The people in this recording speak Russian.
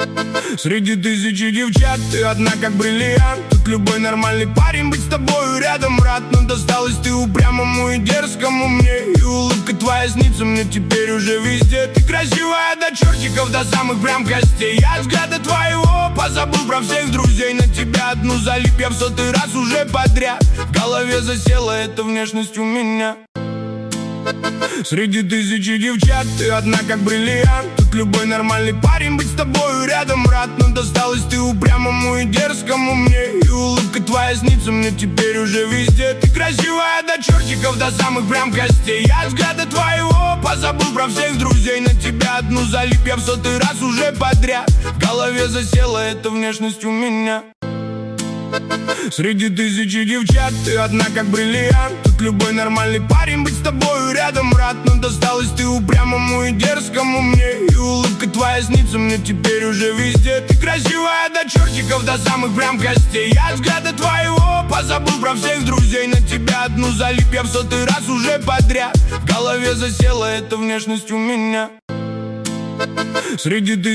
Среди тысячи девчат ты одна как бриллиант. Тут любой нормальный парень быть с тобою рядом рад. Но досталась ты упрямому и дерзкому мне. И улыбка твоя снится мне теперь уже везде. Ты красивая до чертиков, до самых прям костей. Я взгляда твоего позабыл про всех друзей. На тебя одну залип я в 100-й раз уже подряд. В голове засела эта внешность у меня. Среди тысячи девчат ты одна как бриллиант. Тут любой нормальный парень быть с тобою рядом рад. Но досталась ты упрямому и дерзкому мне. И улыбка твоя снится мне теперь уже везде. Ты красивая до чертиков, до самых прям костей. Я взгляда твоего позабыл про всех друзей. На тебя одну залип я в 100-й раз уже подряд. В голове засела эта внешность у меня. Среди тысячи девчат ты одна как бриллиант. Тут любой нормальный парень быть с тобою рядом рад. Но досталась ты упрямому и дерзкому мне. И улыбка твоя снится мне теперь уже везде. Ты красивая до чертиков, до самых прям костей. Я взгляда твоего позабыл про всех друзей. На тебя одну залип я в 100-й раз уже подряд. В голове засела эта внешность у меня. Среди